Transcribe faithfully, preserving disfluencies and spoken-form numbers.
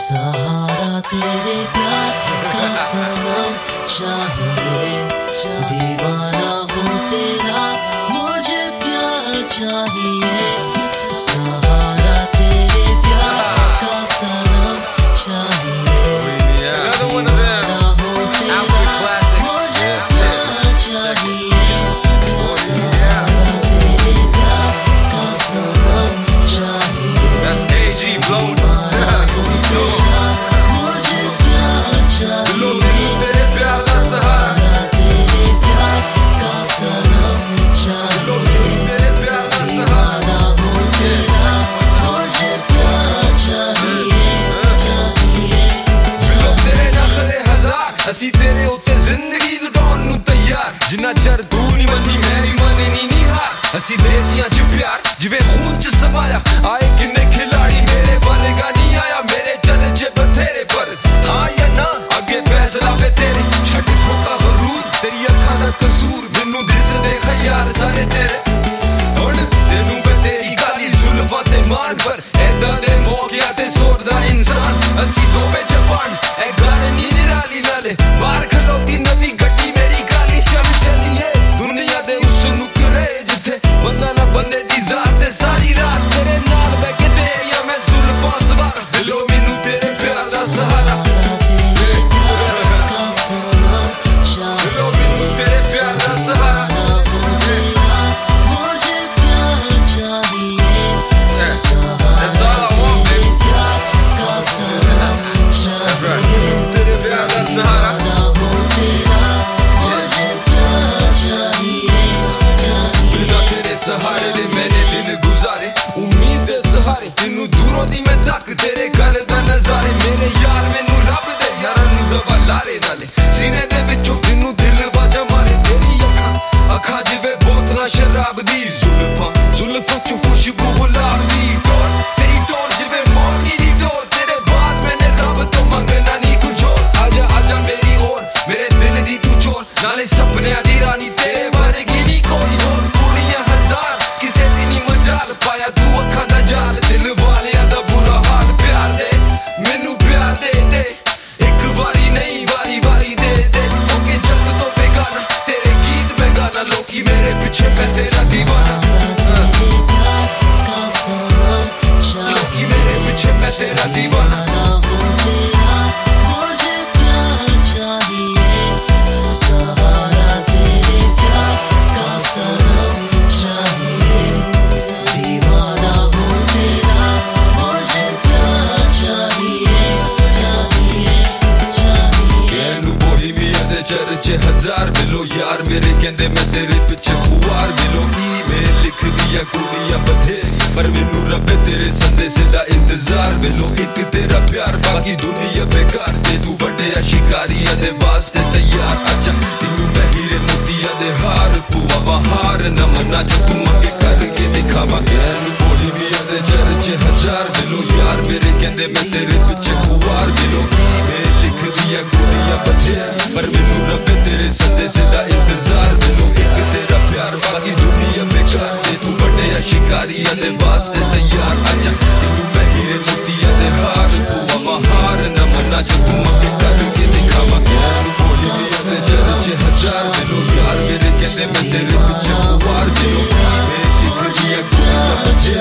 सहारा तेरे प्यार का सनम चाहिए, दीवाना हूँ तेरा मुझे प्यार चाहिए। सहारा तेरे प्यार का सनम चाहिए, दीवाना हूँ तेरा मुझे प्यार चाहिए। सहारा तेरे प्यार का सनम चाहिए, That's A G blown. ਅਸੀਂ ਤੇਰੇ ਉੱਤੇ ਜ਼ਿੰਦਗੀ ਲੁਟਾਉਣ ਨੂੰ ਤਿਆਰ, ਜਿੰਨਾ ਚਿਰ ਤੂੰ ਨਹੀਂ ਮੰਨੀ ਮੈਂ ਵੀ ਮੰਨਣੀ ਨਹੀਂ ਹਾਰ। ਅਸੀਂ ਦੇਸੀਆਂ ਚ ਪਿਆਰ ਜਿਵੇਂ ਖੂਨ ਚ ਸਮਾਇਆ, ਆਏ ਕਿੰਨੇ ਖਿਲਾੜੀ ਮੇਰੇ ਵਰਗਾ ਨਹੀਂ ਆਇਆ। ਮੇਰੇ ਚਰਚੇ ਬਥੇਰੇ ਪਰ ਹਾਂ ਜਾਂ ਨਾ ਅੱਗੇ ਫੈਸਲਾ ਵੇ ਤੇਰੇ। ਛੱਡ ਠੋਕਾ ਬਰੂਦ ਤੇਰੀ ਅੱਖਾਂ ਦਾ ਕਸੂਰ, ਮੈਨੂੰ ਦਿਸਦੇ ਖਿਆਲ ਸਾਰੇ ਤੇਰੇ। ਹੁਣ ਤੈਨੂੰ ਮੈਂ ਤੇਰੀ ਕਾਲੀ ਜ਼ੁਲਫਾਂ ਤੇ ਮਾਣ, ਪਰ ਏਦਾਂ ਦੇ ਮੌਕਿਆਂ ਤੇ ਸੋਚਦਾ ਇਨਸਾਨ। ਅਸੀਂ ਦੋਵੇਂ ਜਵਾਨ ਇਹ ਗੱਲ ਨਹੀਂ ਨਿਰਾਲੀ, ਨਾਲੇ ਬਾਹਰ ਖਲੋਤੀ ਨਵੀਂ ਗੱਡੀ ਮੇਰੀ ਕਾਲੀ। ਚੱਲ ਚੱਲੀਏ ਦੁਨੀਆ ਦੇ ਉਸ ਨੁਕਰੇ ਜਿੱਥੇ ਬੰਦਾ ਨਾ ਬੰਦੇ ਦੀ ਜ਼ਾਤ ਤੇ ਸਾਰੀ ਰਾਤ ਤੇਰੇ ਨਾਲ ਬਹਿ ਕੇ ਤੇਰੀਆਂ ਮੈਂ ਜ਼ੁਲਫਾਂ ਸਵਾਰ। ਦਿਲੋਂ ਮੈਨੂੰ ਤੇਰੇ ਪਿਆਰ ਦਾ ਸਹਾਰਾ, ਦਿਲੋਂ ਮੈਨੂੰ ਤੇਰੇ ਪਿਆਰ ਦਾ ਸਹਾਰਾ। That's all I want, baby. तेरे प्यार का सहारा, बिना तेरे सहारे दे मैंने दिन गुजारे। उम्मीद दे सहारे तेनू दूरों दी मैं तक तेरे घर दा नजारे। मेरे यार मैनू रब दे यारां नू दवा लारे, नाले सीने दे विचों तेनू दिल बाजा मारे। तेरी अखां अखां जिवें बोतलां शराब दी, जुल्फां जुल्फां चों खुशबू गुलाब दी। टोर तेरी टोर जिवें मौती दी टोर, तेरे बाद मैंने रब तो मंगना नहीं कुछ और। आजा आजा मेरी ओर मेरे दिल दी तू चोर, नाले सपनियां दी रानी तेरे वर्गी नहीं कोई और। कुड़ियां हजार किसे दी नहीं मजाल, पाया तू अखां दा जाल। दिल वालियां दा बुरा हाल, प्यार दे मैनू प्यार दे दे, एक वारी नहीं वारी वारी दे दे। ओके जग तो बेगाना तेरे गीत मैं गाना, लोकी मेरे पीछे मैं तेरा दीवाना। लोकी मेरे पीछे मैं तेरा दीवाना। चर्चे हजार मिलो यार मेरे कहंदे मैं तेरे पिछे खुआर मिलो। ईमेल लिख दिया कुड़ियां बथेरी, पर मैनू रब्बे तेरे संदेशे दा इंतजार मिलो। एक तेरा प्यार बाकी दुनिया बेकार, ते तू बड़े शिकारियां दे वास्ते तैयार। अच्छा तेनू मैं हीरे मोतियां दे हार पुआवा हार, न मना जो तू मंगे करके दिखावा। गैर बोली मियां दे चर्चे हजार मिलो यार मेरे कहंदे मैं तेरे पिछे खुआर मिलो। ईमेल लिख दिया कुड़ियां बथेरी, पर मैनू रब्बे तेरे संदेशे दा इंतजार मिलो। एक तेरा प्यार बाकी दुनिया बेकार, ते तू बड़े शिकारियां दे वास्ते तैयार। अच्छा तेनू मैं हीरे मोतियां दे हार पुआवा हार, न मना जो तू मंगे करके दिखावा। गैर बोली मियां दे चर्चे हजार मिलो यार मेरे कहंदे मैं तेरे पिछे खुआर मिलो। ईमेल लिख दिया कुड़ियां बथेरी,